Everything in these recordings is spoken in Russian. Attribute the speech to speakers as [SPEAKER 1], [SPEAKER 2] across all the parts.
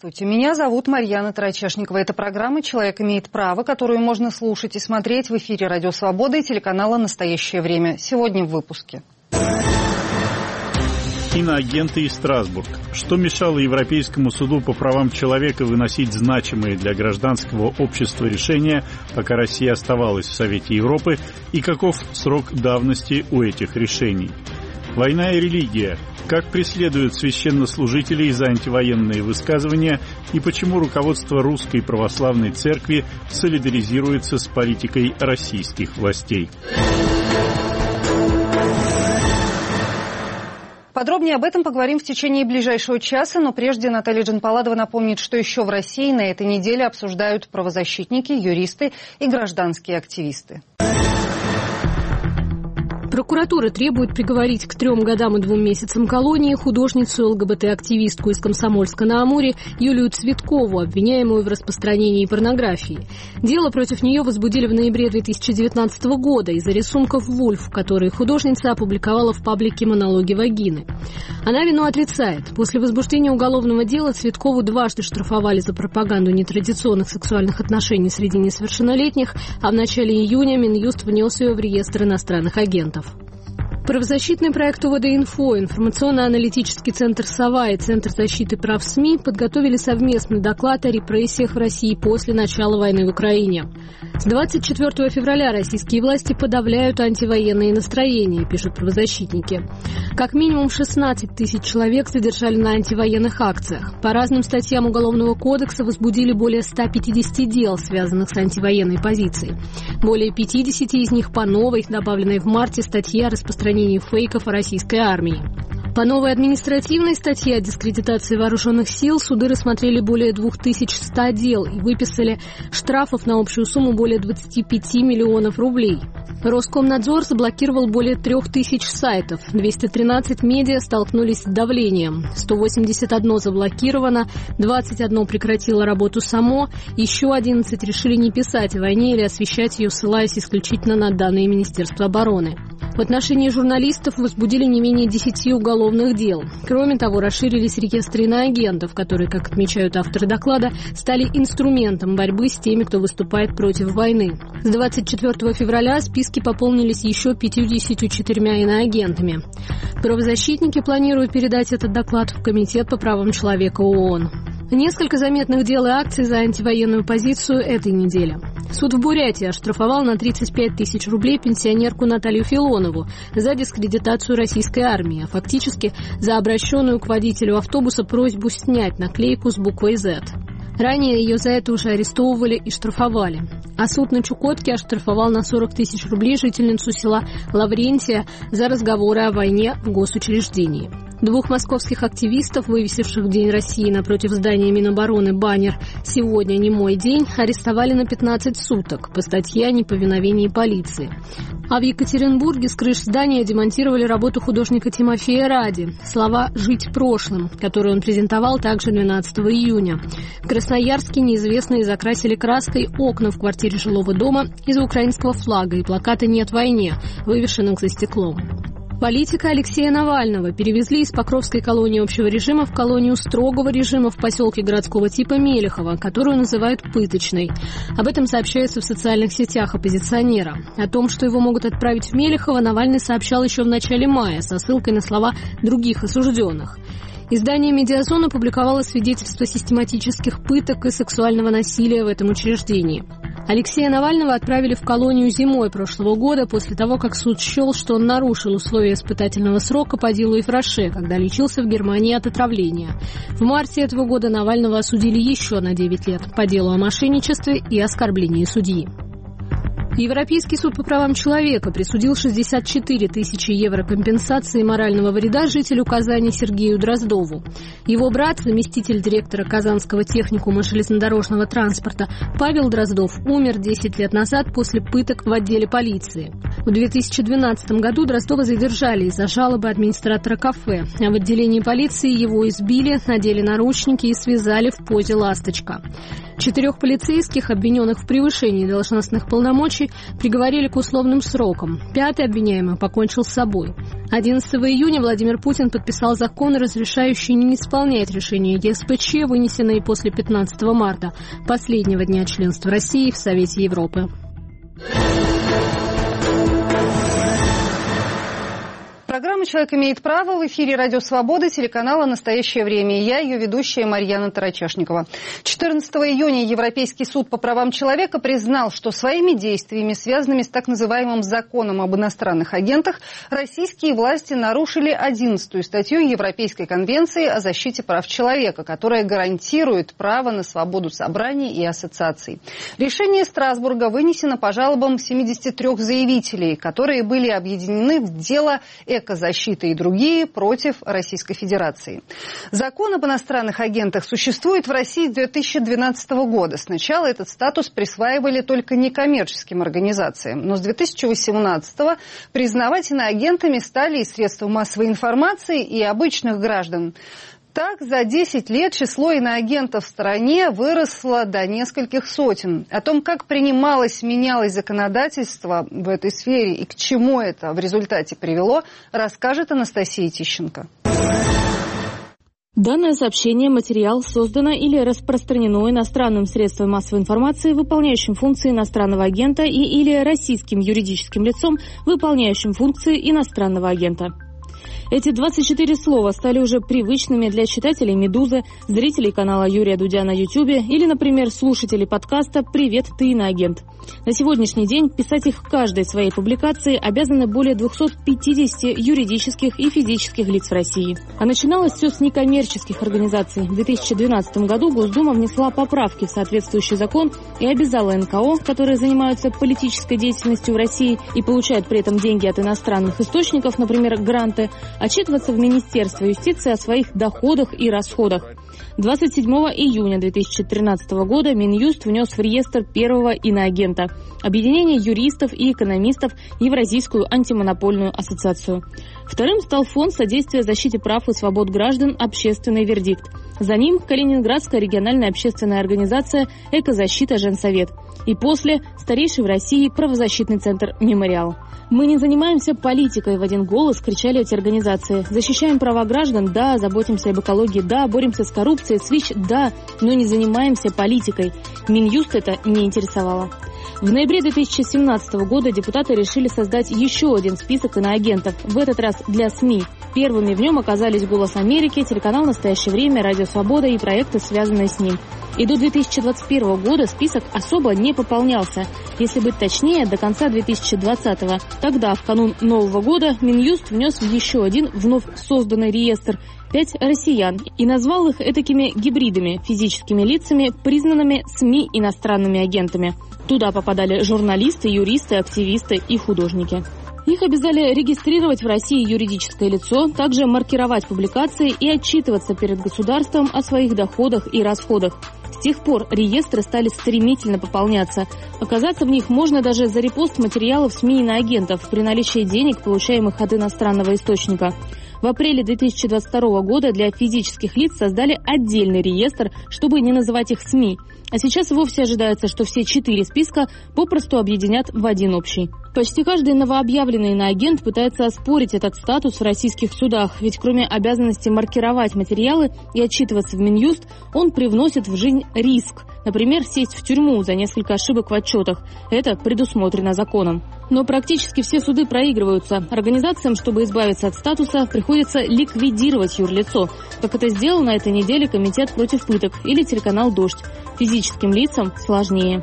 [SPEAKER 1] Здравствуйте, меня зовут Марьяна Тарачешникова. Это программа «Человек имеет право», которую можно слушать и смотреть в эфире «Радио Свобода» и телеканала «Настоящее время». Сегодня в выпуске.
[SPEAKER 2] Иноагенты и Страсбург. Что мешало Европейскому суду по правам человека выносить значимые для гражданского общества решения, пока Россия оставалась в Совете Европы, и каков срок давности у этих решений? Война и религия. Как преследуют священнослужителей за антивоенные высказывания и почему руководство Русской Православной Церкви солидаризируется с политикой российских властей?
[SPEAKER 1] Подробнее об этом поговорим в течение ближайшего часа, но прежде Наталья Джанпаладова напомнит, что еще в России на этой неделе обсуждают правозащитники, юристы и гражданские активисты.
[SPEAKER 3] Прокуратура требует приговорить к 3 годам и 2 месяцам колонии художницу ЛГБТ-активистку из Комсомольска-на-Амуре Юлию Цветкову, обвиняемую в распространении порнографии. Дело против нее возбудили в ноябре 2019 года из-за рисунков Вульф, которые художница опубликовала в паблике «Монологи вагины». Она вину отрицает. После возбуждения уголовного дела Цветкову дважды штрафовали за пропаганду нетрадиционных сексуальных отношений среди несовершеннолетних, а в начале июня Минюст внес ее в реестр иностранных агентов. Правозащитный проект УВД-Инфо, информационно-аналитический центр «Сова» и Центр защиты прав СМИ подготовили совместный доклад о репрессиях в России после начала войны в Украине. С 24 февраля российские власти подавляют антивоенные настроения, пишут правозащитники. Как минимум 16 тысяч человек задержали на антивоенных акциях. По разным статьям Уголовного кодекса возбудили более 150 дел, связанных с антивоенной позицией. Более 50 из них по новой, добавленной в марте, статье о распространении фейков о российской армии. По новой административной статье о дискредитации вооруженных сил суды рассмотрели более 2100 дел и выписали штрафов на общую сумму более 25 миллионов рублей. Роскомнадзор заблокировал более 3000 сайтов, 213 медиа столкнулись с давлением, 181 заблокировано, 21 прекратило работу само, еще 11 решили не писать о войне или освещать ее, ссылаясь исключительно на данные Министерства обороны. В отношении журналистов возбудили не менее 10 уголовных дел. Кроме того, расширились реестры иноагентов, которые, как отмечают авторы доклада, стали инструментом борьбы с теми, кто выступает против войны. С 24 февраля списки пополнились еще 54 иноагентами. Правозащитники планируют передать этот доклад в Комитет по правам человека ООН. Несколько заметных дел и акций за антивоенную позицию этой недели. Суд в Бурятии оштрафовал на 35 тысяч рублей пенсионерку Наталью Филонову за дискредитацию российской армии, а фактически за обращенную к водителю автобуса просьбу снять наклейку с буквой «Z». Ранее ее за это уже арестовывали и штрафовали. А суд на Чукотке оштрафовал на 40 тысяч рублей жительницу села Лаврентия за разговоры о войне в госучреждении. 2 московских активистов, вывесивших в День России напротив здания Минобороны баннер «Сегодня не мой день», арестовали на 15 суток по статье о неповиновении полиции. А в Екатеринбурге с крыш здания демонтировали работу художника Тимофея Ради «Слова «Жить прошлым», которую он презентовал также 12 июня. В Красноярске неизвестные закрасили краской окна в квартире жилого дома из-за украинского флага и плаката «Нет войне», вывешенных за стеклом. Политика Алексея Навального перевезли из Покровской колонии общего режима в колонию строгого режима в поселке городского типа Мелехово, которую называют пыточной. Об этом сообщается в социальных сетях оппозиционера. О том, что его могут отправить в Мелехово, Навальный сообщал еще в начале мая со ссылкой на слова других осужденных. Издание «Медиазон» опубликовало свидетельства систематических пыток и сексуального насилия в этом учреждении. Алексея Навального отправили в колонию зимой прошлого года после того, как суд счел, что он нарушил условия испытательного срока по делу Ифраше, когда лечился в Германии от отравления. В марте этого года Навального осудили еще на 9 лет по делу о мошенничестве и оскорблении судьи. Европейский суд по правам человека присудил 64 тысячи евро компенсации морального вреда жителю Казани Сергею Дроздову. Его брат, заместитель директора Казанского техникума железнодорожного транспорта Павел Дроздов, умер 10 лет назад после пыток в отделе полиции. В 2012 году Дроздова задержали из-за жалобы администратора кафе, а в отделении полиции его избили, надели наручники и связали в позе «ласточка». 4 полицейских, обвиненных в превышении должностных полномочий, приговорили к условным срокам. 5-й обвиняемый покончил с собой. 11 июня Владимир Путин подписал закон, разрешающий не исполнять решения ЕСПЧ, вынесенные после 15 марта, последнего дня членства России в Совете Европы.
[SPEAKER 1] Программа «Человек имеет право» в эфире «Радио Свобода», телеканала «Настоящее время». Я ее ведущая Марьяна Тарачешникова. 14 июня Европейский суд по правам человека признал, что своими действиями, связанными с так называемым законом об иностранных агентах, российские власти нарушили 11-ю статью Европейской конвенции о защите прав человека, которая гарантирует право на свободу собраний и ассоциаций. Решение Страсбурга вынесено по жалобам 73 заявителей, которые были объединены в дело «Экозащита» и другие против Российской Федерации. Закон об иностранных агентах существует в России с 2012 года. Сначала этот статус присваивали только некоммерческим организациям, но с 2018 признавать иноагентами стали и средства массовой информации, и обычных граждан. Так, за 10 лет число иноагентов в стране выросло до нескольких сотен. О том, как принималось, менялось законодательство в этой сфере и к чему это в результате привело, расскажет Анастасия Тищенко.
[SPEAKER 4] Данное сообщение, материал создано или распространено иностранным средством массовой информации, выполняющим функции иностранного агента или российским юридическим лицом, выполняющим функции иностранного агента. Эти 24 слова стали уже привычными для читателей «Медузы», зрителей канала Юрия Дудя на Ютьюбе или, например, слушателей подкаста «Привет, ты иноагент». На сегодняшний день писать их в каждой своей публикации обязаны более 250 юридических и физических лиц в России. А начиналось все с некоммерческих организаций. В 2012 году Госдума внесла поправки в соответствующий закон и обязала НКО, которые занимаются политической деятельностью в России и получают при этом деньги от иностранных источников, например, гранты, отчитываться в Министерство юстиции о своих доходах и расходах. 27 июня 2013 года Минюст внес в реестр первого иноагента – объединение юристов и экономистов Евразийскую антимонопольную ассоциацию. Вторым стал Фонд содействия защите прав и свобод граждан «Общественный вердикт». За ним Калининградская региональная общественная организация «Экозащита Женсовет». И после – старейший в России правозащитный центр «Мемориал». «Мы не занимаемся политикой», — в один голос кричали эти организации. «Защищаем права граждан, да, заботимся об экологии, да, боремся с коррупцией, с ВИЧ, да, но не занимаемся политикой». Минюст это не интересовало. В ноябре 2017 года депутаты решили создать еще один список иноагентов, в этот раз для СМИ. Первыми в нем оказались «Голос Америки», телеканал «Настоящее время», «Радио Свобода» и проекты, связанные с ним. И до 2021 года список особо не пополнялся. Если быть точнее, до конца 2020-го. Тогда, в канун Нового года, Минюст внес в еще один вновь созданный реестр 5 россиян и назвал их этакими гибридами, физическими лицами, признанными СМИ иностранными агентами. Туда попадали журналисты, юристы, активисты и художники. Их обязали регистрировать в России юридическое лицо, также маркировать публикации и отчитываться перед государством о своих доходах и расходах. С тех пор реестры стали стремительно пополняться. Оказаться в них можно даже за репост материалов СМИ иноагентов при наличии денег, получаемых от иностранного источника. В апреле 2022 года для физических лиц создали отдельный реестр, чтобы не называть их СМИ. А сейчас вовсе ожидается, что все 4 списка попросту объединят в один общий. Почти каждый новообъявленный иноагент пытается оспорить этот статус в российских судах, ведь кроме обязанности маркировать материалы и отчитываться в Минюст, он привносит в жизнь риск. Например, сесть в тюрьму за несколько ошибок в отчетах. Это предусмотрено законом. Но практически все суды проигрываются. Организациям, чтобы избавиться от статуса, приходится ликвидировать юрлицо, как это сделал на этой неделе Комитет против пыток или телеканал «Дождь». Физическим лицам сложнее.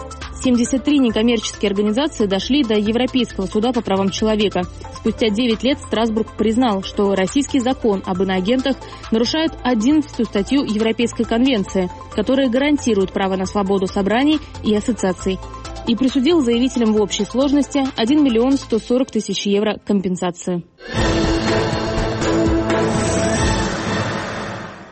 [SPEAKER 4] 73 некоммерческие организации дошли до Европейского суда по правам человека. Спустя 9 лет Страсбург признал, что российский закон об иноагентах нарушает 11-ю статью Европейской конвенции, которая гарантирует право на свободу собраний и ассоциаций, и присудил заявителям в общей сложности 1 миллион 140 тысяч евро компенсации.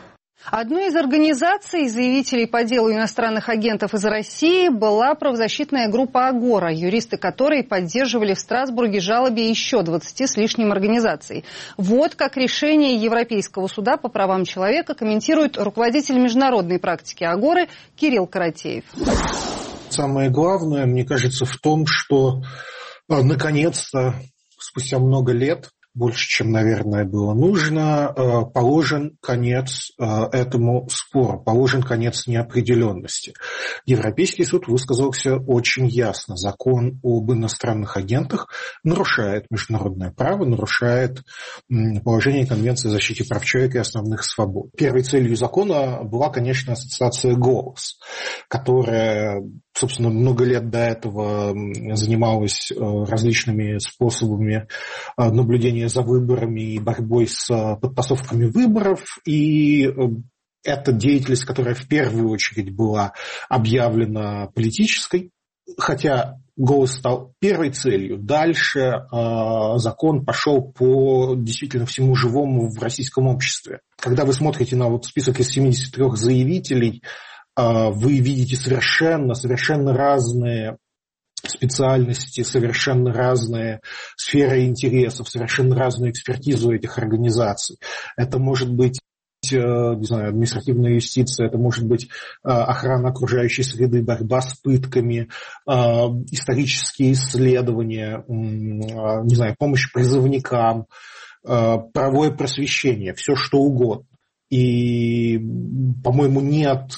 [SPEAKER 1] Одной из организаций, заявителей по делу иностранных агентов из России, была правозащитная группа «Агора», юристы которой поддерживали в Страсбурге жалобе еще 20 с лишним организаций. Вот как решение Европейского суда по правам человека комментирует руководитель международной практики «Агоры» Кирилл Каратеев.
[SPEAKER 5] Самое главное, мне кажется, в том, что наконец-то, спустя много лет, больше, чем, наверное, было нужно, положен конец этому спору, положен конец неопределенности. Европейский суд высказался очень ясно. Закон об иностранных агентах нарушает международное право, нарушает положение Конвенции о защите прав человека и основных свобод. Первой целью закона была, конечно, ассоциация «Голос», которая, собственно, много лет до этого занималась различными способами наблюдения за выборами и борьбой с подтасовками выборов. И эта деятельность, которая в первую очередь была объявлена политической, хотя «Голос» стал первой целью. Дальше закон пошел по действительно всему живому в российском обществе. Когда вы смотрите на вот список из 73 заявителей, вы видите совершенно разные специальности, совершенно разные сферы интересов, совершенно разную экспертизу этих организаций. Это может быть, не знаю, административная юстиция, это может быть охрана окружающей среды, борьба с пытками, исторические исследования, не знаю, помощь призывникам, правовое просвещение, все что угодно. И, по-моему, нет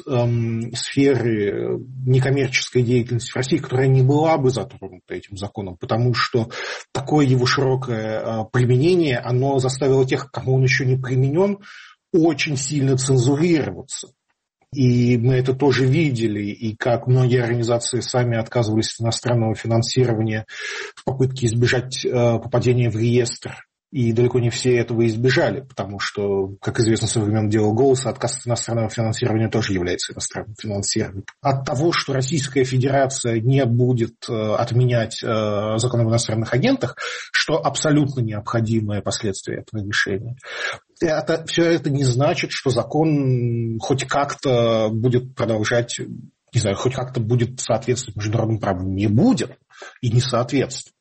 [SPEAKER 5] сферы некоммерческой деятельности в России, которая не была бы затронута этим законом, потому что такое его широкое применение, оно заставило тех, кому он еще не применен, очень сильно цензурироваться. И мы это тоже видели, и как многие организации сами отказывались от иностранного финансирования в попытке избежать попадения в реестр. И далеко не все этого избежали, потому что, как известно, со времен дела «Голоса» отказ от иностранного финансирования тоже является иностранным финансированием. От того, что Российская Федерация не будет отменять закон об иностранных агентах, что абсолютно необходимое последствие этого решения, все это не значит, что закон хоть как-то будет продолжать, не знаю, хоть как-то будет соответствовать международному праву. Не будет и не соответствует.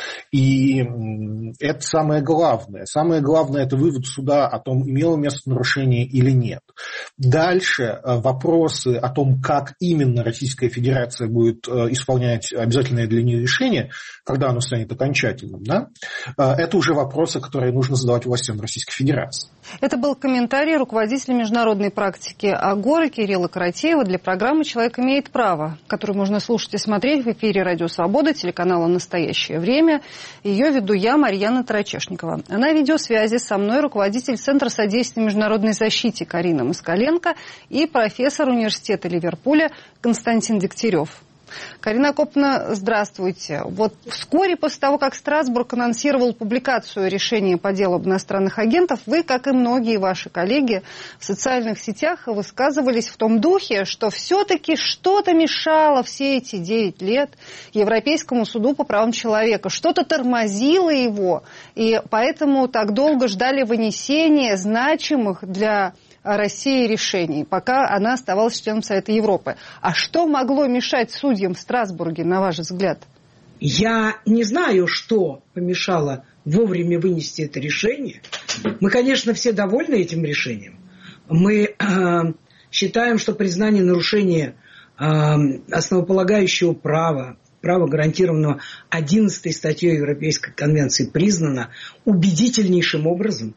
[SPEAKER 5] И это самое главное. Самое главное – это вывод суда о том, имело место нарушение или нет. Дальше вопросы о том, как именно Российская Федерация будет исполнять обязательное для нее решение, когда оно станет окончательным, да, это уже вопросы, которые нужно задавать властям Российской Федерации.
[SPEAKER 1] Это был комментарий руководителя международной практики «Агоры» Кирилла Каратеева для программы «Человек имеет право», которую можно слушать и смотреть в эфире «Радио Свобода», телеканала «Настоящее время». Ее веду я, Марьяна Тарачешникова. На видеосвязи со мной руководитель Центра содействия международной защите Карина Москаленко и профессор университета Ливерпуля Константин Дегтярев. Карина Копна, здравствуйте. Вот вскоре после того, как Страсбург анонсировал публикацию решения по делу об иностранных агентах, вы, как и многие ваши коллеги в социальных сетях, высказывались в том духе, что все-таки что-то мешало все эти 9 лет Европейскому суду по правам человека, что-то тормозило его, и поэтому так долго ждали вынесения значимых для России решений, пока она оставалась членом Совета Европы. А что могло мешать судьям в Страсбурге, на ваш взгляд?
[SPEAKER 6] Я не знаю, что помешало вовремя вынести это решение. Мы, конечно, все довольны этим решением. Мы считаем, что признание нарушения основополагающего права, права, гарантированного 11 статьей Европейской конвенции, признано убедительнейшим образом.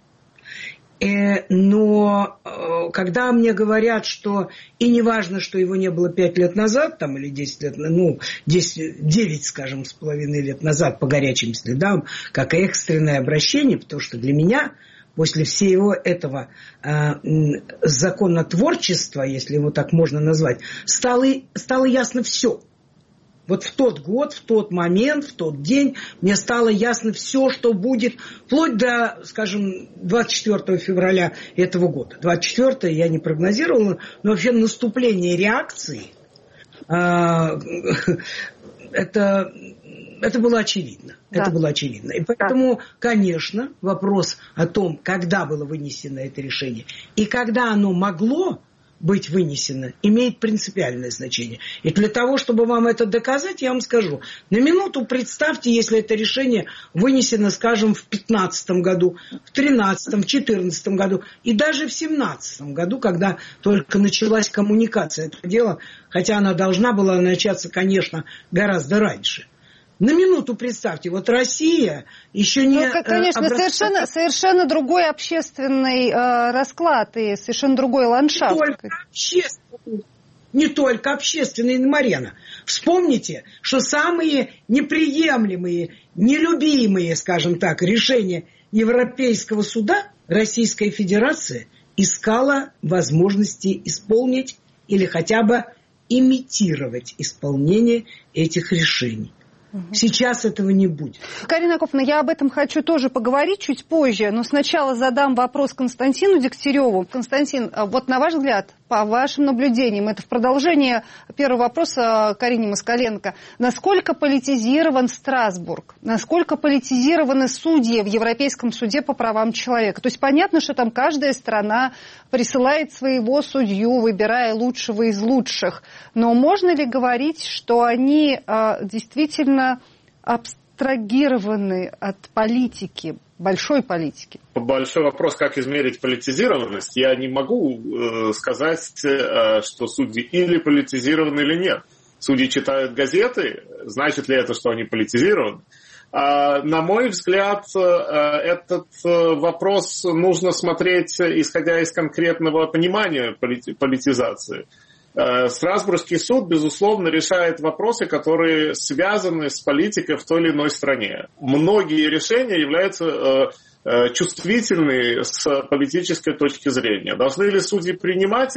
[SPEAKER 6] Но когда мне говорят, что и не важно, что его не было 5 лет назад, там, или 10 лет, 9, скажем, с половиной лет назад по горячим следам, как экстренное обращение, потому что для меня после всего этого законотворчества, если его так можно назвать, стало ясно все. Вот в тот год, в тот момент, в тот день мне стало ясно все, что будет, вплоть до, скажем, 24 февраля этого года. 24 я не прогнозировала, но вообще наступление реакции, это Это было очевидно. Да. Это было очевидно. И поэтому, конечно, вопрос о том, когда было вынесено это решение и когда оно могло быть вынесено, имеет принципиальное значение. И для того, чтобы вам это доказать, я вам скажу. На минуту представьте, если это решение вынесено, скажем, в 2015 году, в 2013, в 2014 году и даже в 2017 году, когда только началась коммуникация этого дела, хотя она должна была начаться, конечно, гораздо раньше. На минуту представьте, вот Россия еще не...
[SPEAKER 1] Ну, конечно, совершенно другой общественный расклад и совершенно другой ландшафт.
[SPEAKER 6] Не только общественный, Марьяна. Вспомните, что самые неприемлемые, нелюбимые, скажем так, решения Европейского суда Российская Федерация искала возможности исполнить или хотя бы имитировать исполнение этих решений. Сейчас этого не будет.
[SPEAKER 1] Карина Акоповна, я об этом хочу тоже поговорить чуть позже, но сначала задам вопрос Константину Дегтяреву. Константин, вот на ваш взгляд, по вашим наблюдениям, это в продолжение первого вопроса Карине Москаленко, насколько политизирован Страсбург, насколько политизированы судьи в Европейском суде по правам человека? То есть понятно, что там каждая страна присылает своего судью, выбирая лучшего из лучших, но можно ли говорить, что они действительно абстрагированы от политики, большой политики?
[SPEAKER 7] Большой вопрос, как измерить политизированность. Я не могу сказать, что судьи или политизированы, или нет. Судьи читают газеты, значит ли это, что они политизированы? На мой взгляд, этот вопрос нужно смотреть, исходя из конкретного понимания политизации. Страсбургский суд, безусловно, решает вопросы, которые связаны с политикой в той или иной стране. Многие решения являются чувствительны с политической точки зрения. Должны ли судьи принимать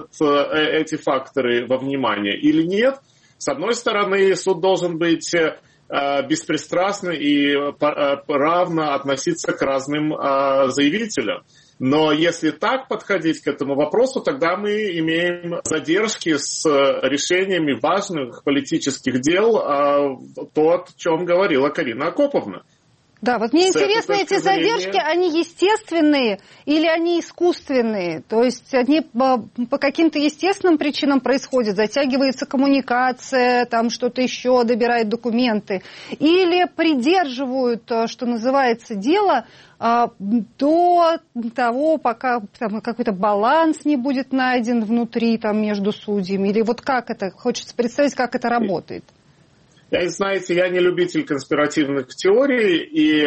[SPEAKER 7] эти факторы во внимание или нет? С одной стороны, суд должен быть беспристрастный и равно относиться к разным заявителям. Но если так подходить к этому вопросу, тогда мы имеем задержки с решениями важных политических дел, то, о чем говорила Карина Акоповна.
[SPEAKER 1] Да, вот мне интересно, эти задержки, они естественные или они искусственные? То есть они по каким-то естественным причинам происходят, затягивается коммуникация, там что-то еще, добирают документы, или придерживают, что называется, дело до того, пока там какой-то баланс не будет найден внутри, там, между судьями, или вот как это, хочется представить, как это работает.
[SPEAKER 7] Знаете, я не любитель конспиративных теорий, и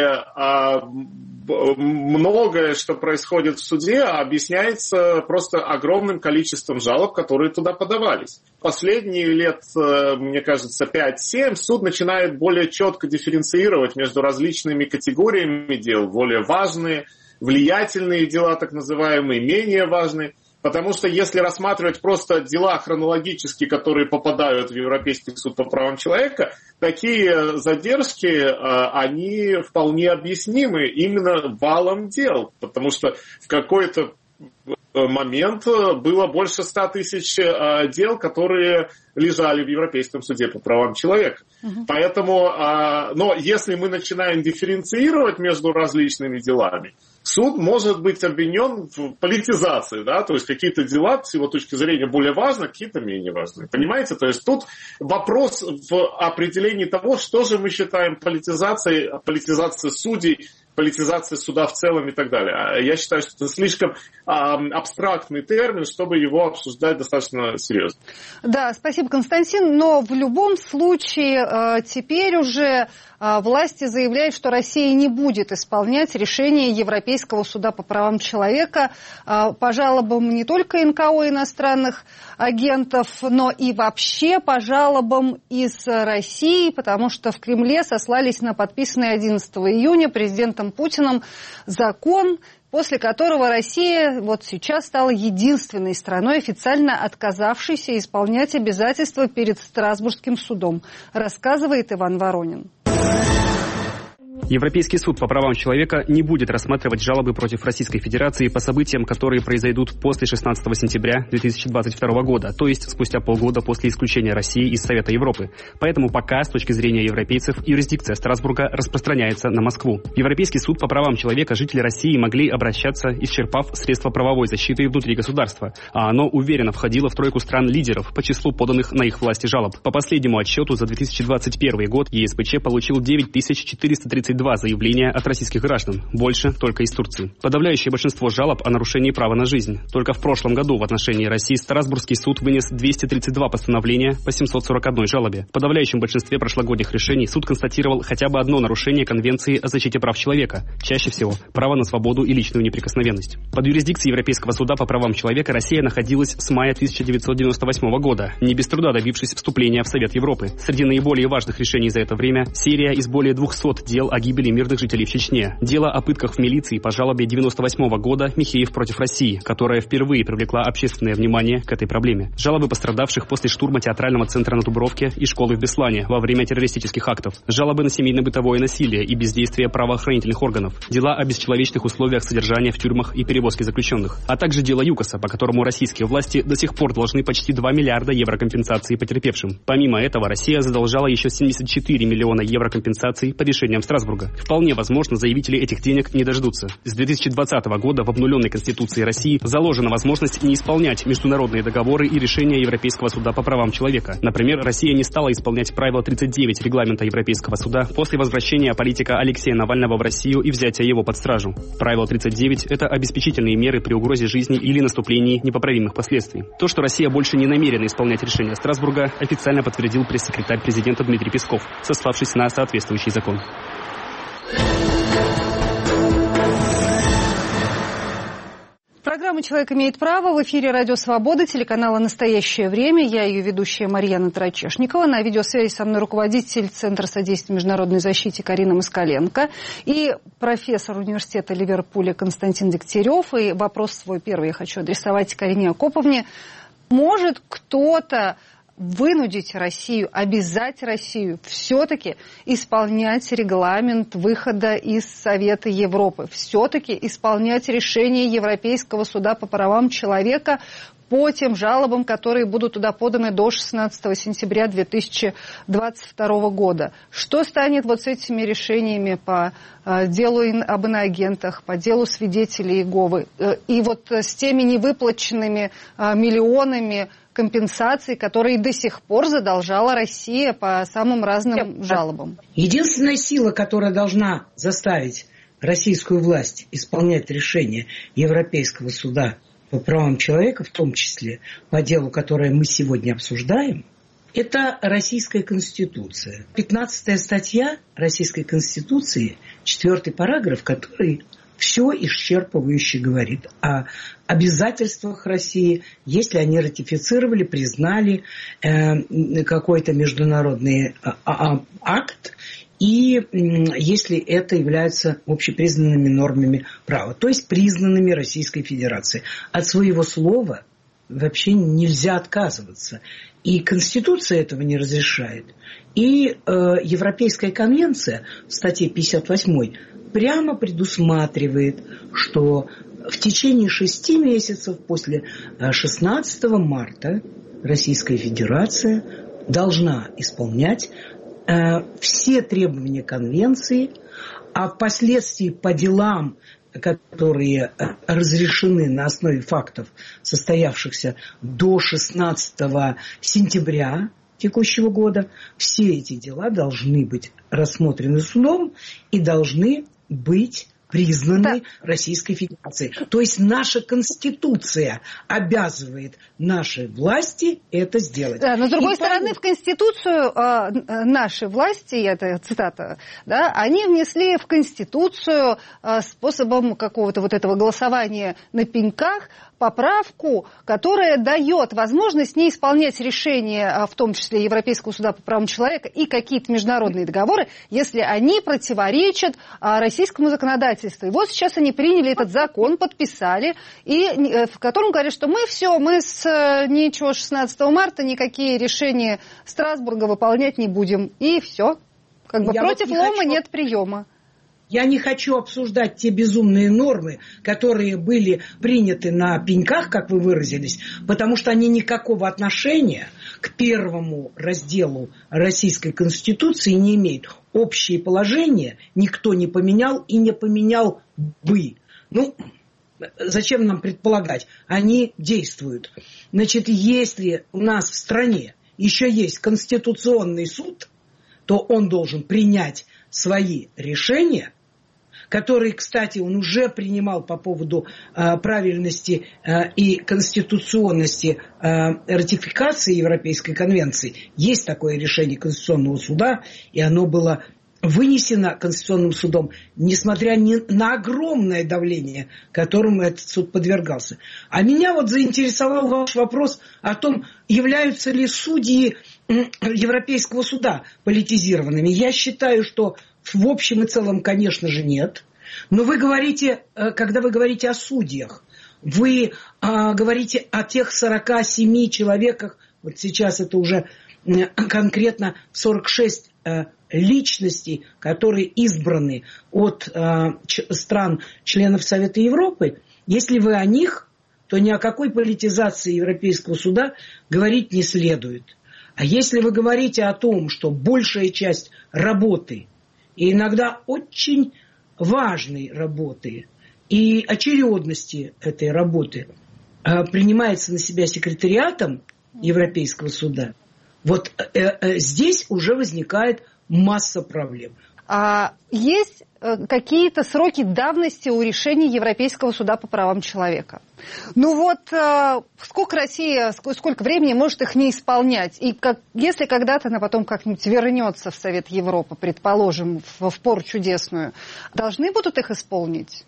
[SPEAKER 7] многое, что происходит в суде, объясняется просто огромным количеством жалоб, которые туда подавались. Последние лет, мне кажется, 5-7 суд начинает более четко дифференцировать между различными категориями дел, более важные, влиятельные дела, так называемые, менее важные. Потому что если рассматривать просто дела хронологически, которые попадают в Европейский суд по правам человека, такие задержки, они вполне объяснимы именно валом дел. Потому что в какой-то момент было больше 100 тысяч дел, которые лежали в Европейском суде по правам человека. Поэтому, но если мы начинаем дифференцировать между различными делами, суд может быть обвинен в политизации, да, то есть какие-то дела с его точки зрения более важны, какие-то менее важны. Понимаете? То есть тут вопрос в определении того, что же мы считаем политизацией судей, политизации суда в целом и так далее. Я считаю, что это слишком абстрактный термин, чтобы его обсуждать достаточно серьезно.
[SPEAKER 1] Да, спасибо, Константин. Но в любом случае теперь уже власти заявляют, что Россия не будет исполнять решение Европейского суда по правам человека по жалобам не только НКО иностранных агентов, но и вообще по жалобам из России, потому что в Кремле сослались на подписанный 11 июня президентом Путиным закон, после которого Россия вот сейчас стала единственной страной, официально отказавшейся исполнять обязательства перед Страсбургским судом, рассказывает Иван Воронин.
[SPEAKER 8] Европейский суд по правам человека не будет рассматривать жалобы против Российской Федерации по событиям, которые произойдут после 16 сентября 2022 года, то есть спустя полгода после исключения России из Совета Европы. Поэтому пока, с точки зрения европейцев, юрисдикция Страсбурга распространяется на Москву. В Европейский суд по правам человека жители России могли обращаться, исчерпав средства правовой защиты внутри государства, а оно уверенно входило в тройку стран-лидеров по числу поданных на их власти жалоб. По последнему отчету за 2021 год ЕСПЧ получил 9432 заявления от российских граждан, больше только из Турции. Подавляющее большинство жалоб о нарушении права на жизнь. Только в прошлом году в отношении России Страсбургский суд вынес 232 постановления по 741 жалобе. В подавляющем большинстве прошлогодних решений суд констатировал хотя бы одно нарушение Конвенции о защите прав человека, чаще всего право на свободу и личную неприкосновенность. Под юрисдикцией Европейского суда по правам человека Россия находилась с мая 1998 года, не без труда добившись вступления в Совет Европы. Среди наиболее важных решений за это время серия из более 200 дел о гибели мирных жителей в Чечне. Дело о пытках в милиции по жалобе 1998 года Михеев против России, которая впервые привлекла общественное внимание к этой проблеме. Жалобы пострадавших после штурма театрального центра на Дубровке и школы в Беслане во время террористических актов. Жалобы на семейно-бытовое насилие и бездействие правоохранительных органов. Дела о бесчеловечных условиях содержания в тюрьмах и перевозки заключенных. А также дело ЮКОСа, по которому российские власти до сих пор должны почти 2 миллиарда евро компенсации потерпевшим. Помимо этого, Россия задолжала еще 74 миллиона евро компенсаций по решениям Страсбурга. Вполне возможно, заявители этих денег не дождутся. С 2020 года в обнуленной Конституции России заложена возможность не исполнять международные договоры и решения Европейского суда по правам человека. Например, Россия не стала исполнять правило 39 регламента Европейского суда после возвращения политика Алексея Навального в Россию и взятия его под стражу. Правило 39 – это обеспечительные меры при угрозе жизни или наступлении непоправимых последствий. То, что Россия больше не намерена исполнять решение Страсбурга, официально подтвердил пресс-секретарь президента Дмитрий Песков, сославшись на соответствующий закон.
[SPEAKER 1] Программа «Человек имеет право» в эфире «Радио Свобода», телеканала «Настоящее время». Я ее ведущая Марьяна Тарачешникова. На видеосвязи со мной руководитель Центра содействия международной защите Карина Москаленко и профессор университета Ливерпуля Константин Дегтярев. И вопрос свой первый я хочу адресовать Карине Акоповне. Может кто-то вынудить Россию, обязать Россию все-таки исполнять регламент выхода из Совета Европы, все-таки исполнять решение Европейского суда по правам человека по тем жалобам, которые будут туда поданы до 16 сентября 2022 года. Что станет вот с этими решениями по делу об иноагентах, по делу свидетелей Иеговы и вот с теми невыплаченными миллионами компенсаций, которые до сих пор задолжала Россия по самым разным жалобам?
[SPEAKER 6] Единственная сила, которая должна заставить российскую власть исполнять решение Европейского суда по правам человека, в том числе по делу, которое мы сегодня обсуждаем, это Российская Конституция. 15-я статья Российской Конституции, 4-й параграф, который все исчерпывающе говорит о обязательствах России, если они ратифицировали, признали какой-то международный акт, и если это является общепризнанными нормами права, то есть признанными Российской Федерацией. От своего слова вообще нельзя отказываться. И Конституция этого не разрешает. И Европейская конвенция в статье 58 прямо предусматривает, что в течение 6 месяцев после 16 марта Российская Федерация должна исполнять все требования конвенции, а впоследствии по делам, которые разрешены на основе фактов, состоявшихся до 16 сентября текущего года, все эти дела должны быть рассмотрены судом и должны быть признаны Российской Федерацией. То есть наша Конституция обязывает наши власти это сделать.
[SPEAKER 1] Да, но с другой стороны, в Конституцию наши власти, это цитата, да, они внесли в Конституцию способом какого-то вот этого голосования на пеньках поправку, которая дает возможность не исполнять решения, в том числе Европейского суда по правам человека и какие-то международные договоры, если они противоречат российскому законодательству. И вот сейчас они приняли этот закон, подписали, и в котором говорят, что мы с ничего 16 марта никакие решения Страсбурга выполнять не будем. И все. Как бы против лома нет приема.
[SPEAKER 6] Я не хочу обсуждать те безумные нормы, которые были приняты на пеньках, как вы выразились, потому что они никакого отношения к первому разделу Российской Конституции не имеют. Общие положения никто не поменял и не поменял бы. Ну, зачем нам предполагать? Они действуют. Значит, если у нас в стране еще есть Конституционный суд, то он должен принять свои решения, которые, кстати, он уже принимал по поводу правильности и конституционности ратификации Европейской конвенции. Есть такое решение Конституционного суда, и оно было вынесено Конституционным судом, несмотря на огромное давление, которому этот суд подвергался. А меня вот заинтересовал ваш вопрос о том, являются ли судьи Европейского суда политизированными. Я считаю, что в общем и целом, конечно же, нет. Но вы говорите, когда вы говорите о судьях, вы говорите о тех 47 человеках, вот сейчас это уже конкретно 46 личностей, которые избраны от стран членов Совета Европы. Если вы о них, то ни о какой политизации Европейского суда говорить не следует. А если вы говорите о том, что большая часть работы, и иногда очень важной работы и очередности этой работы принимается на себя секретариатом Европейского суда, вот здесь уже возникает масса проблем.
[SPEAKER 1] А есть какие-то сроки давности у решений Европейского суда по правам человека? Ну вот, сколько Россия, сколько времени может их не исполнять? И если когда-то она потом как-нибудь вернется в Совет Европы, предположим, в пору чудесную, должны будут их исполнить?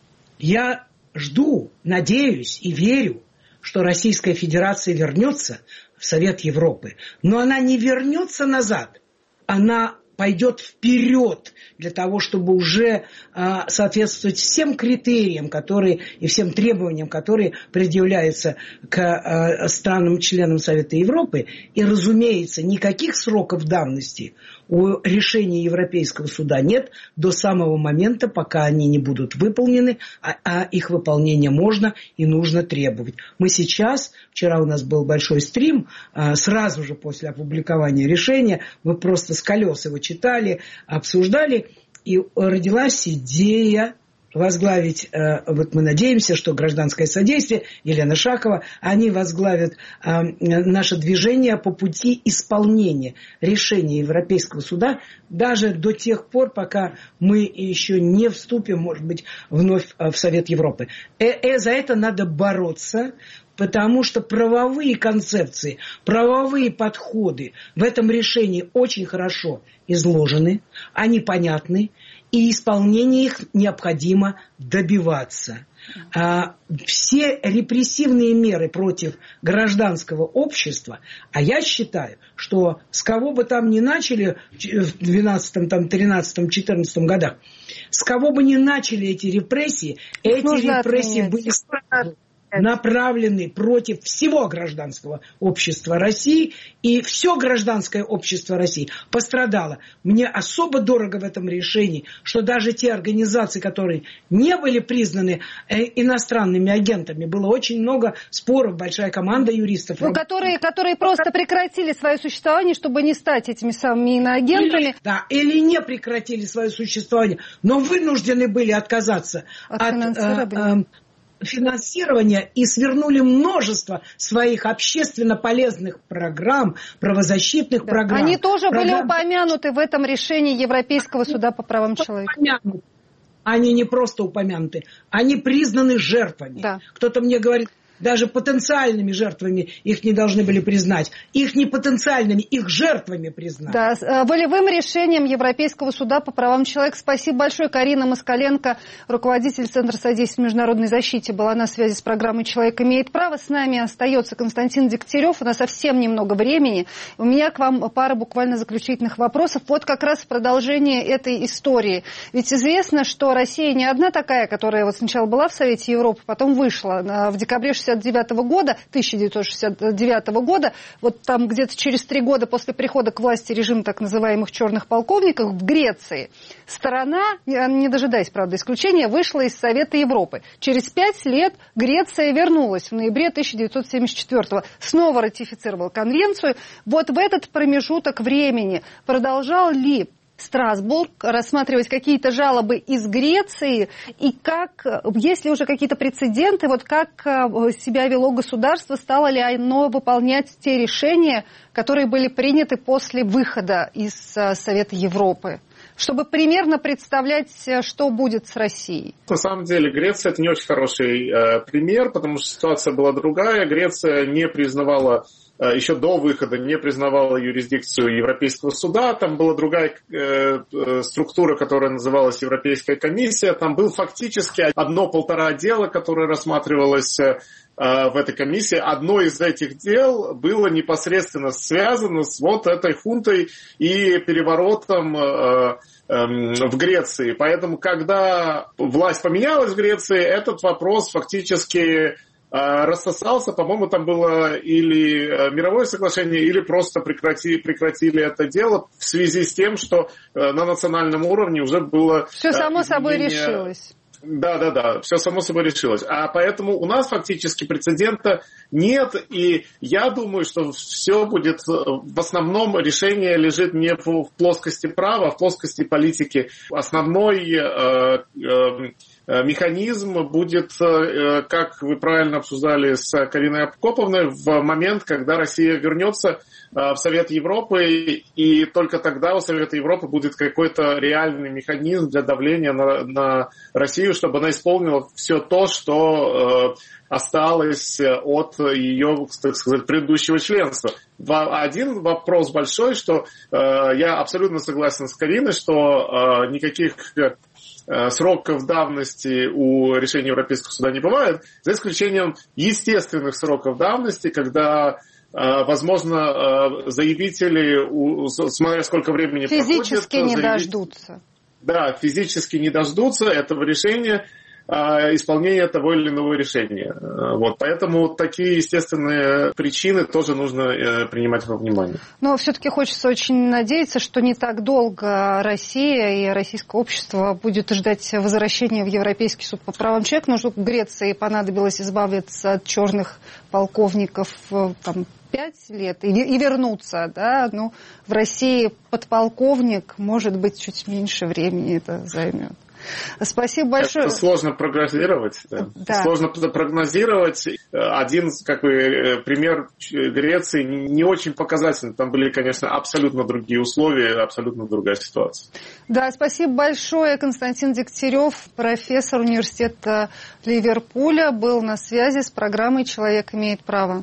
[SPEAKER 6] Я жду, надеюсь и верю, что Российская Федерация вернется в Совет Европы. Но она не вернется назад, она пойдет вперед для того, чтобы уже соответствовать всем критериям, которые и всем требованиям, которые предъявляются к странам-членам Совета Европы. И, разумеется, никаких сроков давности у решения Европейского суда нет до самого момента, пока они не будут выполнены, а их выполнение можно и нужно требовать. Мы сейчас, вчера у нас был большой стрим, сразу же после опубликования решения, мы просто с колес его читали, обсуждали, и родилась идея возглавить, вот мы надеемся, что гражданское содействие, Елена Шакова, они возглавят наше движение по пути исполнения решения Европейского суда даже до тех пор, пока мы еще не вступим, может быть, вновь в Совет Европы. За это надо бороться, потому что правовые концепции, правовые подходы в этом решении очень хорошо изложены, они понятны, и исполнение их необходимо добиваться. Все репрессивные меры против гражданского общества, а я считаю, что с кого бы там ни начали в 2012, 2013, 2014 годах, с кого бы ни начали эти репрессии, репрессии были направлены против всего гражданского общества России, и все гражданское общество России пострадало. Мне особо дорого в этом решении, что даже те организации, которые не были признаны иностранными агентами, было очень много споров, большая команда юристов.
[SPEAKER 1] Ну, которые просто прекратили свое существование, чтобы не стать этими самыми иноагентами.
[SPEAKER 6] Или не прекратили свое существование, но вынуждены были отказаться от финансирования и свернули множество своих общественно полезных программ, правозащитных программ.
[SPEAKER 1] Они тоже были упомянуты в этом решении Европейского суда по правам человека.
[SPEAKER 6] Они не просто упомянуты, они признаны жертвами. Да. Кто-то мне говорит, даже потенциальными жертвами их не должны были признать. Их не потенциальными, их жертвами признать.
[SPEAKER 1] Да, с волевым решением Европейского суда по правам человека. Спасибо большое. Карина Москаленко, руководитель Центра содействия международной защите, была на связи с программой «Человек имеет право». С нами остается Константин Дегтярев. У нас совсем немного времени. У меня к вам пара буквально заключительных вопросов. Вот как раз в продолжение этой истории. Ведь известно, что Россия не одна такая, которая вот сначала была в Совете Европы, потом вышла. В декабре 1965 1969 года, вот там где-то через 3 года после прихода к власти режима так называемых черных полковников в Греции, сторона, не дожидаясь, правда, исключения, вышла из Совета Европы. Через 5 лет Греция вернулась в ноябре 1974-го, снова ратифицировала конвенцию. Вот в этот промежуток времени продолжал ли Страсбург рассматривать какие-то жалобы из Греции, и как, есть ли уже какие-то прецеденты, вот как себя вело государство, стало ли оно выполнять те решения, которые были приняты после выхода из Совета Европы, чтобы примерно представлять, что будет с Россией?
[SPEAKER 7] На самом деле Греция – это не очень хороший пример, потому что ситуация была другая. Греция не признавала, еще до выхода, не признавала юрисдикцию Европейского суда. Там была другая структура, которая называлась Европейская комиссия. Там был фактически 1-1,5 дела, которое рассматривалось в этой комиссии. Одно из этих дел было непосредственно связано с вот этой хунтой и переворотом в Греции. Поэтому, когда власть поменялась в Греции, этот вопрос фактически рассосался. По-моему, там было или мировое соглашение, или просто прекратили это дело в связи с тем, что на национальном уровне уже было...
[SPEAKER 1] Все само собой решилось.
[SPEAKER 7] Да, все само собой решилось. А поэтому у нас фактически прецедента нет, и я думаю, что все будет, в основном решение лежит не в плоскости права, а в плоскости политики. Основной механизм будет, как вы правильно обсуждали с Кариной Акоповной, в момент, когда Россия вернется в Совет Европы, и только тогда у Совета Европы будет какой-то реальный механизм для давления на Россию, чтобы она исполнила все то, что осталось от ее, так сказать, предыдущего членства. Один вопрос большой, что я абсолютно согласен с Кариной, что никаких сроков давности у решения Европейского суда не бывает, за исключением естественных сроков давности, когда, возможно, заявители, смотря сколько времени
[SPEAKER 1] физически не дождутся.
[SPEAKER 7] Да, физически не дождутся этого решения, исполнения того или иного решения. Вот. Поэтому такие естественные причины тоже нужно принимать во внимание.
[SPEAKER 1] Но все-таки хочется очень надеяться, что не так долго Россия и российское общество будет ждать возвращения в Европейский суд по правам человека. Но что Греции понадобилось избавиться от черных полковников 5 лет и вернуться, да, ну, в России подполковник, может быть, чуть меньше времени это займет. Спасибо большое.
[SPEAKER 7] Это сложно прогнозировать. Да. Сложно прогнозировать. Один пример Греции не очень показательный. Там были, конечно, абсолютно другие условия, абсолютно другая ситуация.
[SPEAKER 1] Да, спасибо большое. Константин Дегтярев, профессор университета Ливерпуля, был на связи с программой «Человек имеет право».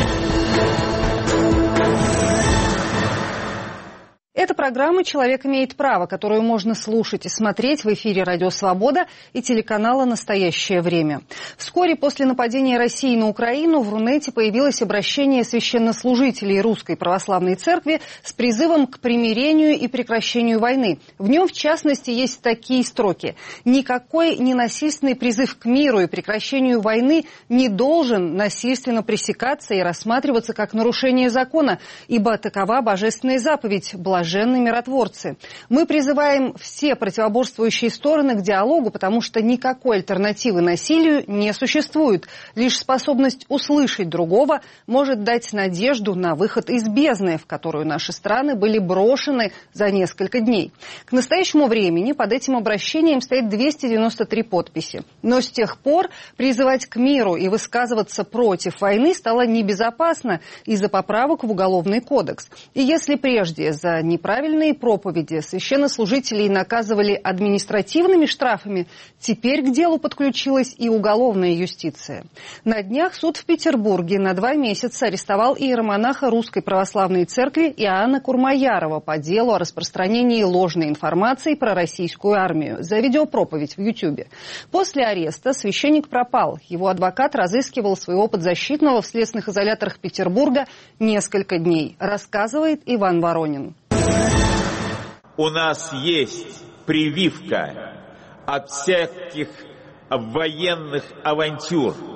[SPEAKER 1] Это программа «Человек имеет право», которую можно слушать и смотреть в эфире «Радио Свобода» и телеканала «Настоящее время». Вскоре после нападения России на Украину в Рунете появилось обращение священнослужителей Русской Православной Церкви с призывом к примирению и прекращению войны. В нем, в частности, есть такие строки: «Никакой ненасильственный призыв к миру и прекращению войны не должен насильственно пресекаться и рассматриваться как нарушение закона, ибо такова божественная заповедь – блаженные миротворцы». Мы призываем все противоборствующие стороны к диалогу, потому что никакой альтернативы насилию не существует. Лишь способность услышать другого может дать надежду на выход из бездны, в которую наши страны были брошены за несколько дней. К настоящему времени под этим обращением стоит 293 подписи. Но с тех пор призывать к миру и высказываться против войны стало небезопасно из-за поправок в Уголовный кодекс. И если прежде за неправильные проповеди священнослужителей наказывали административными штрафами, теперь к делу подключилась и уголовная юстиция. На днях суд в Петербурге на 2 месяца арестовал иеромонаха Русской Православной Церкви Иоанна Курмаярова по делу о распространении ложной информации про российскую армию за видеопроповедь в Ютьюбе. После ареста священник пропал. Его адвокат разыскивал своего подзащитного в следственных изоляторах Петербурга несколько дней, рассказывает Иван Воронин.
[SPEAKER 9] У нас есть прививка от всяких военных авантюр,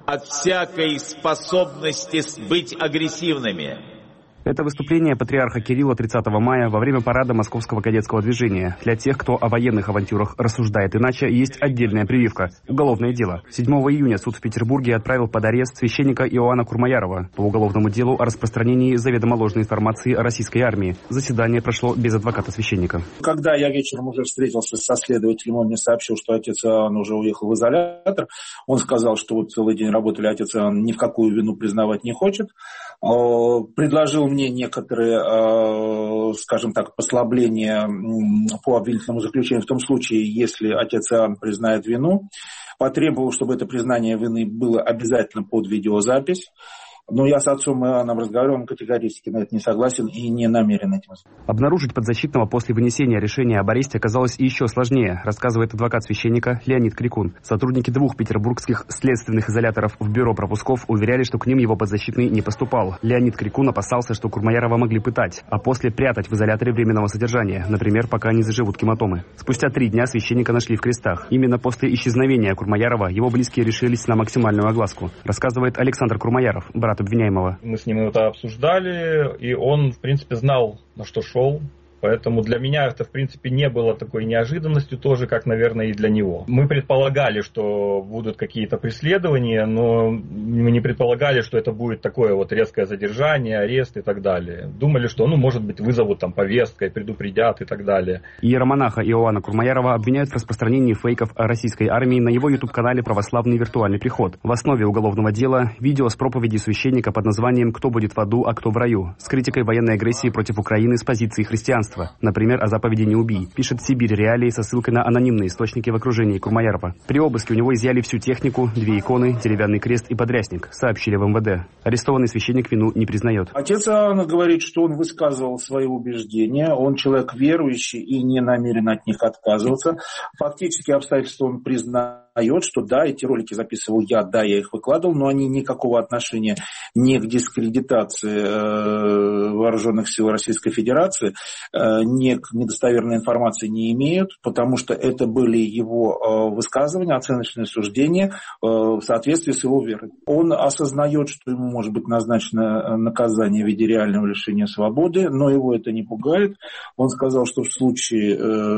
[SPEAKER 9] от всякой способности быть агрессивными.
[SPEAKER 8] Это выступление патриарха Кирилла 30 мая во время парада Московского кадетского движения. Для тех, кто о военных авантюрах рассуждает иначе, есть отдельная прививка – уголовное дело. 7 июня суд в Петербурге отправил под арест священника Иоанна Курмаярова по уголовному делу о распространении заведомо ложной информации о российской армии. Заседание прошло без адвоката священника.
[SPEAKER 10] Когда я вечером уже встретился со следователем, он мне сообщил, что отец Иоанн уже уехал в изолятор. Он сказал, что вот целый день работали, отец Иоанн ни в какую вину признавать не хочет. Предложил мне некоторые, скажем так, послабления по обвинительному заключению в том случае, если отец Иоанн признает вину. Потребовал, чтобы это признание вины было обязательно под видеозапись. Но я с отцом Иоанном разговаривал, он категорически на это не согласен и не намерен этим.
[SPEAKER 8] Обнаружить подзащитного после вынесения решения об аресте оказалось еще сложнее, рассказывает адвокат священника Леонид Крикун. Сотрудники 2 петербургских следственных изоляторов в бюро пропусков уверяли, что к ним его подзащитный не поступал. Леонид Крикун опасался, что Курмаярова могли пытать, а после прятать в изоляторе временного содержания, например, пока не заживут гематомы. Спустя 3 дня священника нашли в крестах. Именно после исчезновения Курмаярова его близкие решились на максимальную огласку, рассказывает Александр Курмаяров, брат обвиняемого.
[SPEAKER 11] Мы с ним это обсуждали, и он, в принципе, знал, на что шел. Поэтому для меня это, в принципе, не было такой неожиданностью тоже, как, наверное, и для него. Мы предполагали, что будут какие-то преследования, но мы не предполагали, что это будет такое вот резкое задержание, арест и так далее. Думали, что, может быть, вызовут там повесткой, предупредят и так далее.
[SPEAKER 8] Иеромонаха Иоанна Курмаярова обвиняют в распространении фейков о российской армии на его YouTube-канале «Православный виртуальный приход». В основе уголовного дела видео с проповеди священника под названием «Кто будет в аду, а кто в раю», с критикой военной агрессии против Украины с позиции христианства. Например, о заповеди «Не убий», пишет «Сибирь Реалии» со ссылкой на анонимные источники в окружении Курмаярова. При обыске у него изъяли всю технику, 2 иконы, деревянный крест и подрясник, сообщили в МВД. Арестованный священник вину не признает.
[SPEAKER 10] Отец Иоанн говорит, что он высказывал свои убеждения, он человек верующий и не намерен от них отказываться. Фактически обстоятельства он признает, что да, эти ролики записывал я, да, я их выкладывал, но они никакого отношения ни к дискредитации вооруженных сил Российской Федерации, ни к недостоверной информации не имеют, потому что это были его высказывания, оценочные суждения в соответствии с его верой. Он осознает, что ему может быть назначено наказание в виде реального лишения свободы, но его это не пугает. Он сказал, что в случае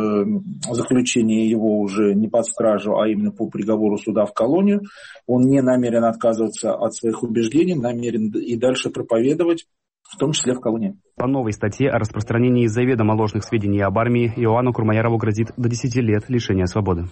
[SPEAKER 10] заключения его уже не под стражу, а именно по приговору суда в колонию, он не намерен отказываться от своих убеждений, намерен и дальше проповедовать, в том числе в колонии.
[SPEAKER 8] По новой статье о распространении заведомо ложных сведений об армии Иоанну Курмаярову грозит до 10 лет лишения свободы.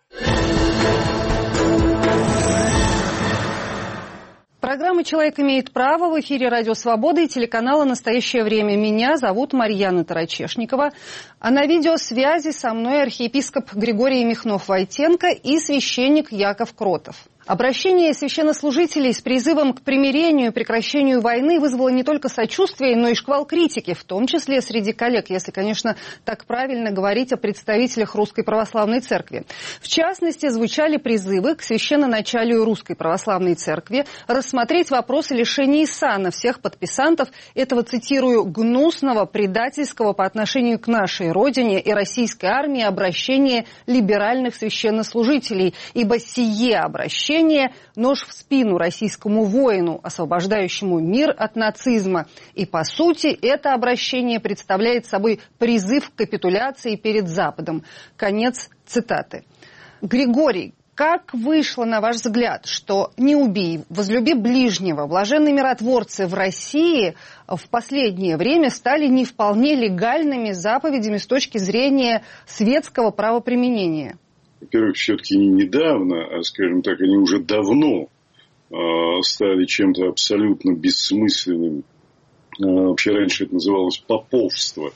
[SPEAKER 1] Программа «Человек имеет право» в эфире «Радио Свобода» и телеканала «Настоящее время». Меня зовут Марьяна Тарачешникова. А на видеосвязи со мной архиепископ Григорий Михнов-Войтенко и священник Яков Кротов. Обращение священнослужителей с призывом к примирению и прекращению войны вызвало не только сочувствие, но и шквал критики, в том числе среди коллег, если, конечно, так правильно говорить о представителях Русской Православной Церкви. В частности, звучали призывы к священноначалию Русской Православной Церкви рассмотреть вопросы лишения сана всех подписантов этого, цитирую, «гнусного, предательского по отношению к нашей Родине и российской армии обращения либеральных священнослужителей, ибо сие обращение нож в спину российскому воину, освобождающему мир от нацизма. И, по сути, это обращение представляет собой призыв к капитуляции перед Западом». Конец цитаты. Григорий, как вышло, на ваш взгляд, что «не убий, возлюби ближнего», блаженные миротворцы в России в последнее время стали не вполне легальными заповедями с точки зрения светского правоприменения?
[SPEAKER 12] Во-первых, все-таки не недавно, а, скажем так, они уже давно стали чем-то абсолютно бессмысленным. Вообще раньше это называлось поповство.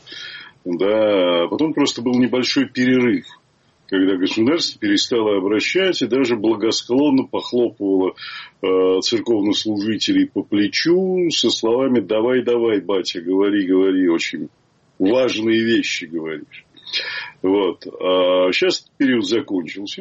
[SPEAKER 12] Да, а потом просто был небольшой перерыв, когда государство перестало обращать и даже благосклонно похлопывало церковнослужителей по плечу со словами «давай, давай, батя, говори, говори, очень важные вещи говоришь». Вот. А сейчас период закончился,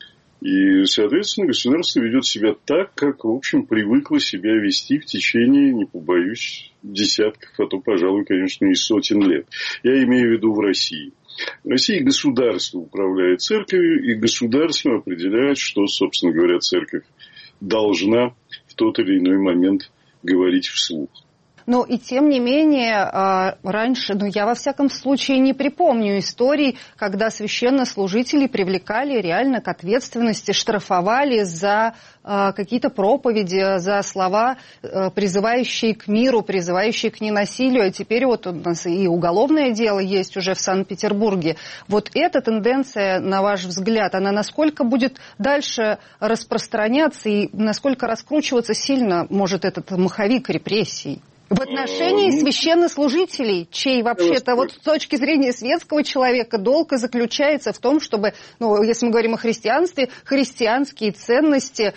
[SPEAKER 12] и, соответственно, государство ведет себя так, как, в общем, привыкло себя вести в течение, не побоюсь, десятков, а то, пожалуй, конечно, и сотен лет. Я имею в виду в России. В России государство управляет церковью, и государство определяет, что, собственно говоря, церковь должна в тот или иной момент говорить вслух.
[SPEAKER 1] Но и тем не менее, раньше, я во всяком случае не припомню историй, когда священнослужителей привлекали реально к ответственности, штрафовали за какие-то проповеди, за слова, призывающие к миру, призывающие к ненасилию. А теперь вот у нас и уголовное дело есть уже в Санкт-Петербурге. Вот эта тенденция, на ваш взгляд, она насколько будет дальше распространяться и насколько раскручиваться сильно может этот маховик репрессий? В отношении священнослужителей, чей вообще-то вот с точки зрения светского человека долг и заключается в том, чтобы, если мы говорим о христианстве, христианские ценности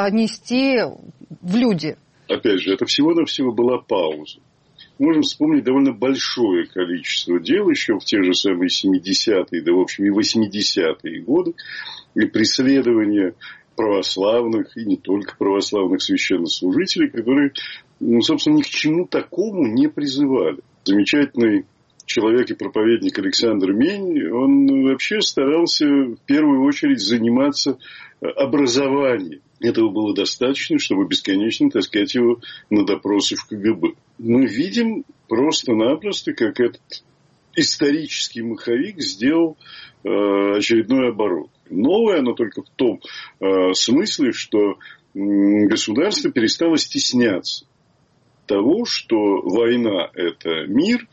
[SPEAKER 1] нести в люди.
[SPEAKER 12] Опять же, это всего-навсего была пауза. Можем вспомнить довольно большое количество дел еще в те же самые 70-е, да в общем и 80-е годы, и преследования православных, и не только православных священнослужителей, которые, собственно, ни к чему такому не призывали. Замечательный человек и проповедник Александр Мень, он вообще старался в первую очередь заниматься образованием. Этого было достаточно, чтобы бесконечно таскать его на допросы в КГБ. Мы видим просто-напросто, как этот исторический маховик сделал очередной оборот. Новое оно только в том смысле, что государство перестало стесняться того, что война – это мир,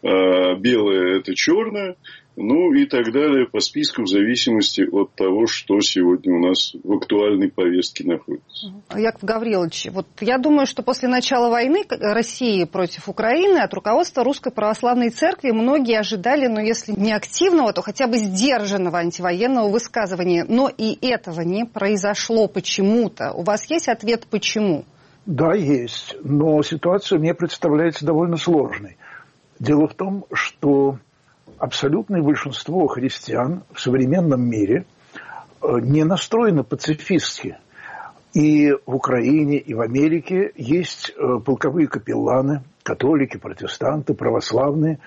[SPEAKER 12] белое – это черное, и так далее по списку в зависимости от того, что сегодня у нас в актуальной повестке находится.
[SPEAKER 1] Яков Гаврилович, вот я думаю, что после начала войны России против Украины от руководства Русской Православной Церкви многие ожидали, если не активного, то хотя бы сдержанного антивоенного высказывания. Но и этого не произошло почему-то. У вас есть ответ «почему»?
[SPEAKER 13] Да, есть. Но ситуация мне представляется довольно сложной. Дело в том, что абсолютное большинство христиан в современном мире не настроено пацифистски. И в Украине, и в Америке есть полковые капелланы, католики, протестанты, православные.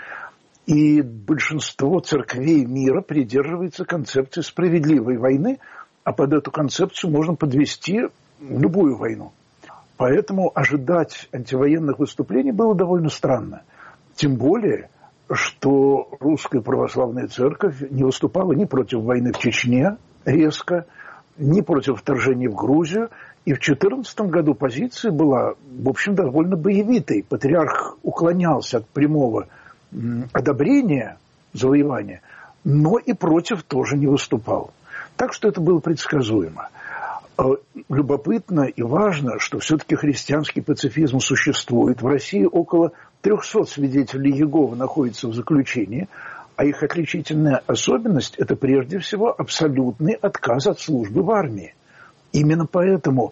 [SPEAKER 13] И большинство церквей мира придерживается концепции справедливой войны, а под эту концепцию можно подвести любую войну. Поэтому ожидать антивоенных выступлений было довольно странно. Тем более, что Русская Православная Церковь не выступала ни против войны в Чечне резко, ни против вторжения в Грузию. И в 2014 году позиция была, в общем, довольно боевитой. Патриарх уклонялся от прямого одобрения завоевания, но и против тоже не выступал. Так что это было предсказуемо. Любопытно и важно, что все-таки христианский пацифизм существует. В России около 300 свидетелей Иеговы находятся в заключении, а их отличительная особенность – это прежде всего абсолютный отказ от службы в армии. Именно поэтому,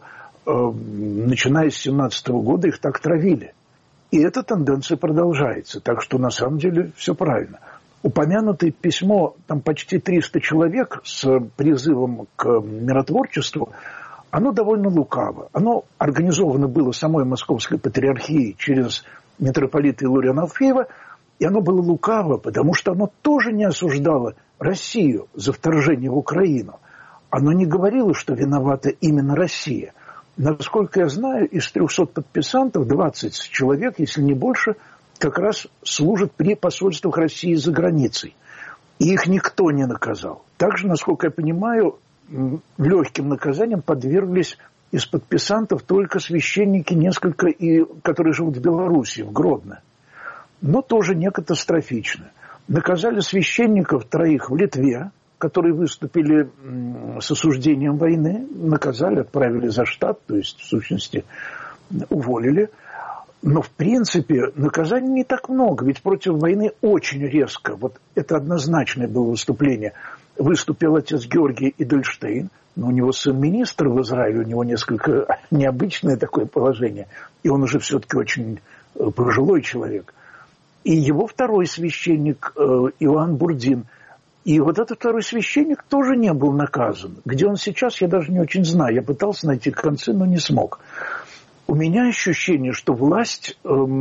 [SPEAKER 13] начиная с 2017 года, их так травили. И эта тенденция продолжается, так что на самом деле все правильно. Упомянутое письмо, там почти 300 человек с призывом к миротворчеству, оно довольно лукаво. Оно организовано было самой Московской Патриархией через митрополита Илариона Алфеева, и оно было лукаво, потому что оно тоже не осуждало Россию за вторжение в Украину. Оно не говорило, что виновата именно Россия. Насколько я знаю, из 300 подписантов 20 человек, если не больше, как раз служат при посольствах России за границей. И их никто не наказал. Также, насколько я понимаю, легким наказанием подверглись из подписантов только священники несколько, которые живут в Белоруссии, в Гродно. Но тоже не катастрофично. Наказали священников 3 в Литве, которые выступили с осуждением войны. Наказали, отправили за штат, то есть, в сущности, уволили. Но, в принципе, наказаний не так много, ведь против войны очень резко, вот это однозначное было выступление, выступил отец Георгий Эдельштейн, но у него сын министр в Израиле, у него несколько необычное такое положение, и он уже все-таки очень пожилой человек. И его второй священник Иоанн Бурдин, и вот этот второй священник тоже не был наказан. Где он сейчас, я даже не очень знаю, я пытался найти концы, но не смог. У меня ощущение, что власть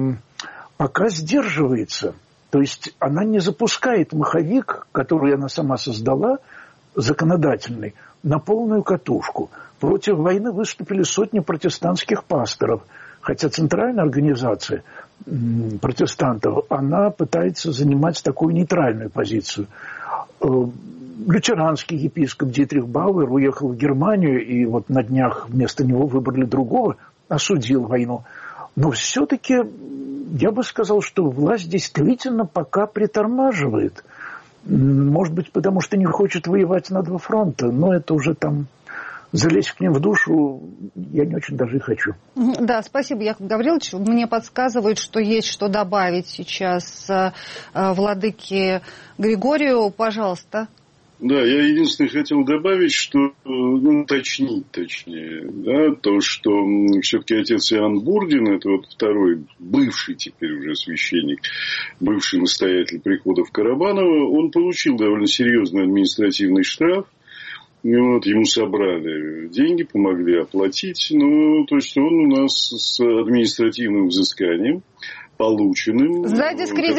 [SPEAKER 13] пока сдерживается. То есть она не запускает маховик, который она сама создала, законодательный на полную катушку. Против войны выступили сотни протестантских пасторов, хотя центральная организация протестантов, она пытается занимать такую нейтральную позицию. Лютеранский епископ Дитрих Бауэр уехал в Германию, и вот на днях вместо него выбрали другого, осудил войну. Но все-таки я бы сказал, что власть действительно пока притормаживает. Может быть, потому что не хочет воевать на два фронта, но это уже там... Залезть к ним в душу я не очень даже и хочу.
[SPEAKER 1] Да, спасибо, Яков Гаврилович. Мне подсказывают, что есть что добавить сейчас владыке Григорию. Пожалуйста.
[SPEAKER 12] Да, я единственное хотел добавить, что, уточнить точнее, да, то, что все-таки отец Иоанн Бурдин, это вот второй, бывший теперь уже священник, бывший настоятель приходов Карабанова, он получил довольно серьезный административный штраф. Вот, ему собрали деньги, помогли оплатить. То есть он у нас с административным взысканием, полученным...
[SPEAKER 1] За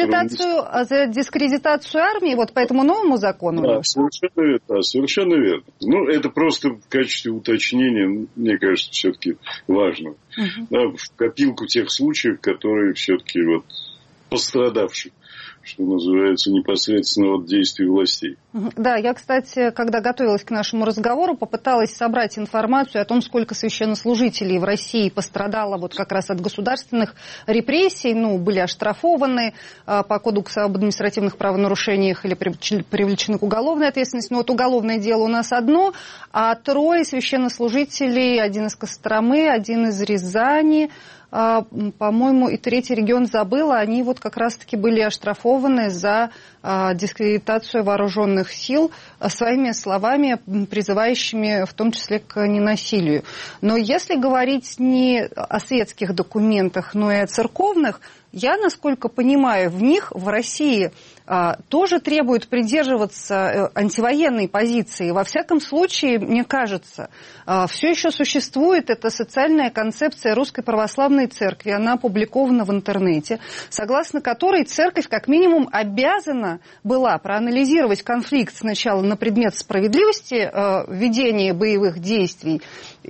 [SPEAKER 1] дискредитацию армии, вот по этому новому закону?
[SPEAKER 12] Да, совершенно верно. Это просто в качестве уточнения, мне кажется, все-таки важно. Да, в копилку тех случаев, которые все-таки вот пострадавших, что называется, непосредственно от действий властей.
[SPEAKER 1] Да, я, кстати, когда готовилась к нашему разговору, попыталась собрать информацию о том, сколько священнослужителей в России пострадало вот как раз от государственных репрессий, были оштрафованы по Кодексу об административных правонарушениях или привлечены к уголовной ответственности. Но вот уголовное дело у нас одно, а 3 священнослужителей, один из Костромы, один из Рязани, по-моему, и 3-й регион забыла, они вот как раз-таки были оштрафованы за дискредитацию вооруженных сил своими словами, призывающими в том числе к ненасилию. Но если говорить не о светских документах, но и о церковных, я, насколько понимаю, в них в России тоже требуют придерживаться антивоенной позиции. Во всяком случае, мне кажется, все еще существует эта социальная концепция Русской Православной Церкви. Она опубликована в интернете, согласно которой церковь как минимум обязана была проанализировать конфликт сначала на предмет справедливости ведения боевых действий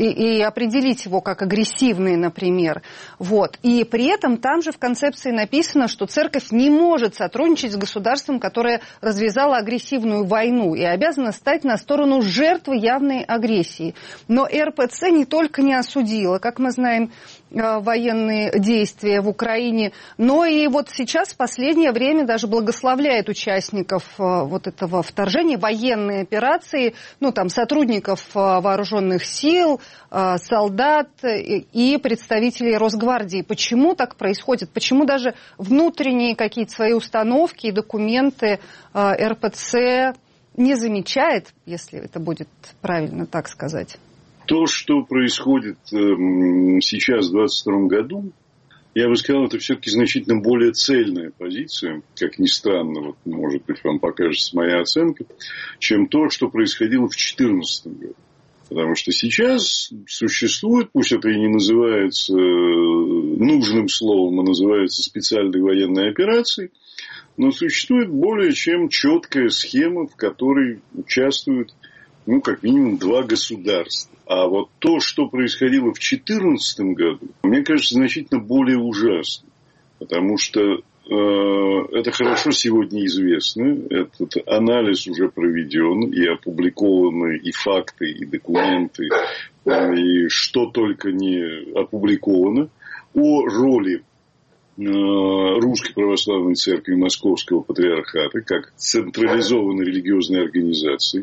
[SPEAKER 1] и определить его как агрессивный, например. Вот. И при этом там же в концепции написано, что церковь не может сотрудничать с государством, которое развязало агрессивную войну, и обязана стать на сторону жертвы явной агрессии. Но РПЦ не только не осудила, как мы знаем, военные действия в Украине, но и вот сейчас в последнее время даже благословляет участников вот этого вторжения, военной операции, сотрудников вооруженных сил, солдат и представителей Росгвардии. Почему так происходит? Почему даже внутренние какие-то свои установки и документы РПЦ не замечает, если это будет правильно так сказать?
[SPEAKER 12] То, что происходит сейчас, в 2022 году, я бы сказал, это все-таки значительно более цельная позиция, как ни странно, может быть, вам покажется моя оценка, чем то, что происходило в 2014 году. Потому что сейчас существует, пусть это и не называется нужным словом, а называется специальной военной операцией, но существует более чем четкая схема, в которой участвуют, как минимум 2 государства. А вот то, что происходило в 2014 году, мне кажется, значительно более ужасно. Потому что это хорошо сегодня известно. Этот анализ уже проведен. И опубликованы и факты, и документы, и что только не опубликовано о роли Русской Православной Церкви Московского Патриархата как централизованной религиозной организации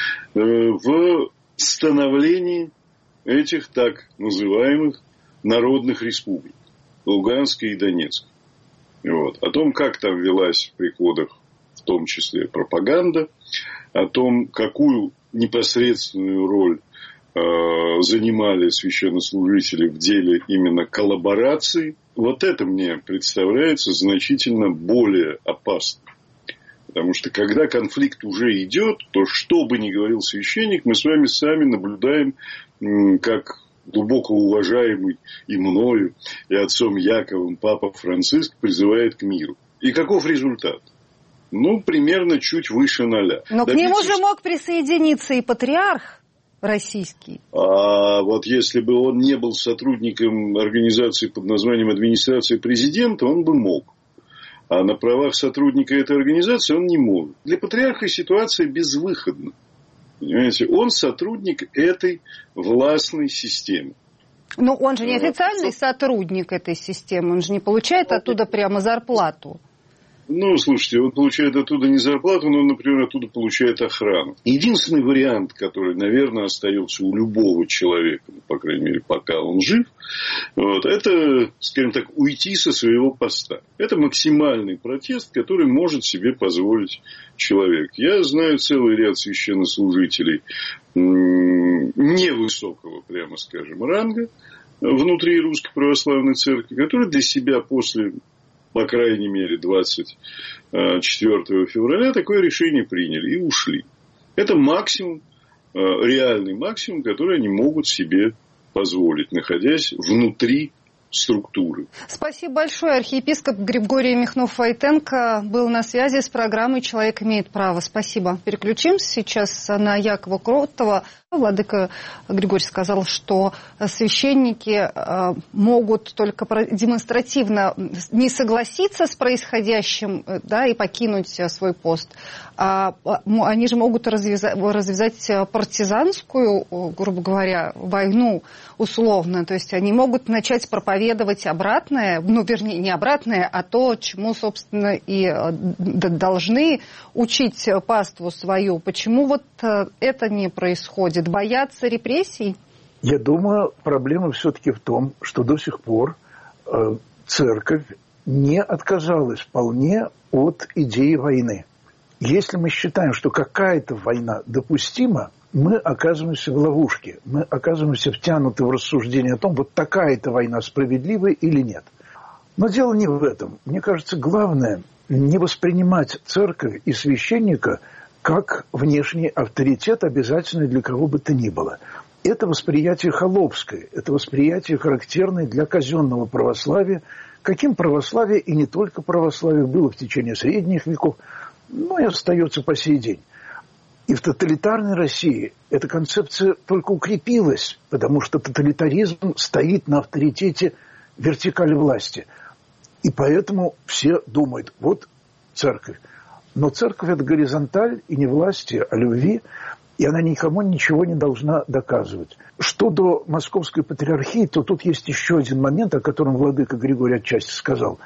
[SPEAKER 12] в становлении этих так называемых народных республик Луганской и Донецкой. О том, как там велась в приходах, в том числе пропаганда, о том, какую непосредственную роль занимали священнослужители в деле именно коллаборации, это мне представляется значительно более опасно. Потому что когда конфликт уже идет, то что бы ни говорил священник, мы с вами сами наблюдаем, как глубоко уважаемый и мною, и отцом Яковом Папа Франциск призывает к миру. И каков результат? примерно чуть выше 0.
[SPEAKER 1] Но к нему же мог присоединиться и патриарх российский.
[SPEAKER 12] А вот если бы он не был сотрудником организации под названием администрация президента, он бы мог. А на правах сотрудника этой организации он не может. Для патриарха ситуация безвыходна. Понимаете, он сотрудник этой властной системы.
[SPEAKER 1] Но он же не официальный сотрудник этой системы, он же не получает оттуда прямо зарплату.
[SPEAKER 12] Слушайте, он получает оттуда не зарплату, но он, например, оттуда получает охрану. Единственный вариант, который, наверное, остается у любого человека, по крайней мере, пока он жив, это, скажем так, уйти со своего поста. Это максимальный протест, который может себе позволить человек. Я знаю целый ряд священнослужителей невысокого, прямо скажем, ранга внутри Русской Православной Церкви, которые для себя после, по крайней мере, 24 февраля такое решение приняли и ушли. Это максимум, реальный максимум, который они могут себе позволить, находясь внутри структуры.
[SPEAKER 1] Спасибо большое. Архиепископ Григорий Михнов-Войтенко был на связи с программой «Человек имеет право». Спасибо. Переключимся сейчас на Якова Кротова. Владыка Григорий сказал, что священники могут только демонстративно не согласиться с происходящим, да, и покинуть свой пост. Они же могут развязать партизанскую, грубо говоря, войну условно. То есть они могут начать проповедовать обратное, вернее, не обратное, а то, чему, собственно, и должны учить паству свою. Почему вот это не происходит? Боятся репрессий?
[SPEAKER 13] Я думаю, проблема все-таки в том, что до сих пор церковь не отказалась вполне от идеи войны. Если мы считаем, что какая-то война допустима, мы оказываемся в ловушке, мы оказываемся втянуты в рассуждение о том, вот такая-то война справедливая или нет. Но дело не в этом. Мне кажется, главное не воспринимать церковь и священника как внешний авторитет, обязательный для кого бы то ни было. Это восприятие холопское, это восприятие характерное для казенного православия, каким православие и не только православие было в течение средних веков, но и остается по сей день. И в тоталитарной России эта концепция только укрепилась, потому что тоталитаризм стоит на авторитете вертикали власти. И поэтому все думают, вот церковь. Но церковь – это горизонталь и не власти, а любви, и она никому ничего не должна доказывать. Что до Московской патриархии, то тут есть еще один момент, о котором владыка Григорий отчасти сказал.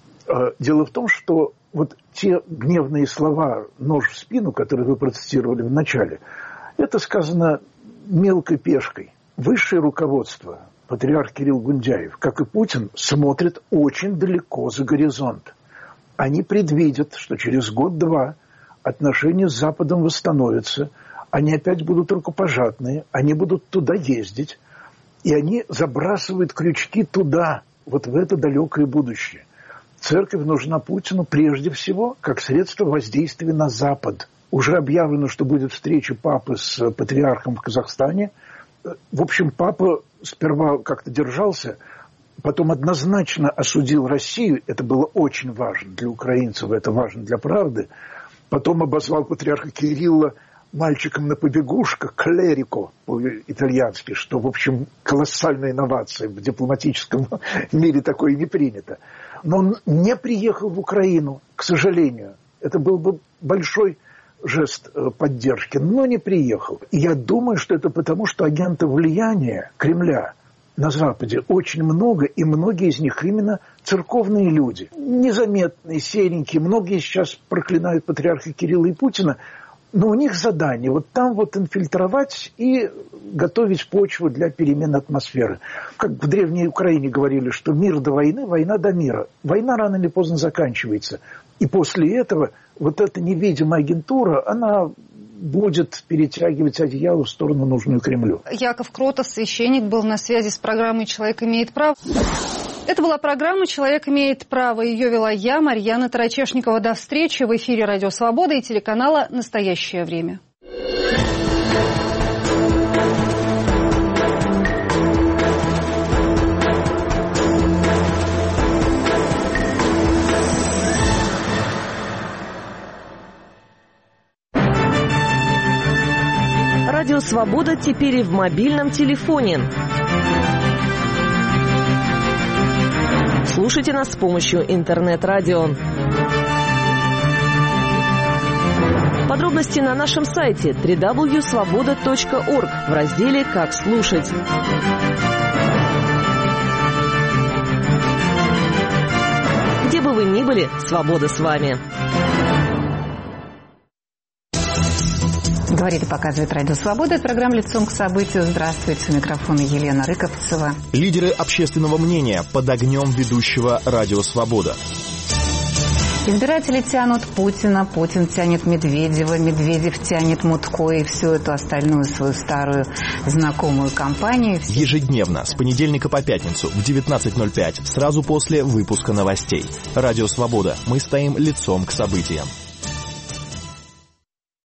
[SPEAKER 13] Дело в том, что вот те гневные слова «нож в спину», которые вы процитировали в начале, это сказано мелкой пешкой. Высшее руководство, патриарх Кирилл Гундяев, как и Путин, смотрит очень далеко за горизонт. Они предвидят, что через год-два отношения с Западом восстановятся, они опять будут рукопожатные, они будут туда ездить, и они забрасывают крючки туда, вот в это далекое будущее. Церковь нужна Путину прежде всего как средство воздействия на Запад. Уже объявлено, что будет встреча папы с патриархом в Казахстане. В общем, папа сперва как-то держался, потом однозначно осудил Россию. Это было очень важно для украинцев, это важно для правды. Потом обозвал патриарха Кирилла мальчиком на побегушках, клерико по-итальянски, что, в общем, колоссальная инновация. В дипломатическом мире такое не принято. Но он не приехал в Украину, к сожалению. Это был бы большой жест поддержки, но не приехал. И я думаю, что это потому, что агентов влияния Кремля на Западе очень много, и многие из них именно церковные люди. Незаметные, серенькие. Многие сейчас проклинают патриарха Кирилла и Путина, но у них задание вот там вот инфильтровать и готовить почву для перемен атмосферы. Как в Древней Украине говорили, что мир до войны, война до мира. Война рано или поздно заканчивается. И после этого вот эта невидимая агентура, она будет перетягивать одеяло в сторону, нужную Кремлю.
[SPEAKER 1] Яков Кротов, священник, был на связи с программой «Человек имеет право». Это была программа «Человек имеет право». Ее вела я, Марьяна Тарачешникова. До встречи в эфире «Радио Свобода» и телеканала «Настоящее время».
[SPEAKER 14] Радио Свобода теперь и в мобильном телефоне. Слушайте нас с помощью интернет-радио. Подробности на нашем сайте www.svoboda.org в разделе «Как слушать». Где бы вы ни были, свобода с вами.
[SPEAKER 1] Говорит и показывает Радио Свобода. Это программа «Лицом к событию». Здравствуйте. У микрофона Елена Рыковцева.
[SPEAKER 15] Лидеры общественного мнения под огнем ведущего Радио Свобода.
[SPEAKER 1] Избиратели тянут Путина, Путин тянет Медведева, Медведев тянет Мутко и всю эту остальную свою старую знакомую компанию.
[SPEAKER 15] Ежедневно, с понедельника по пятницу в 19:05, сразу после выпуска новостей. Радио Свобода. Мы стоим лицом к событиям.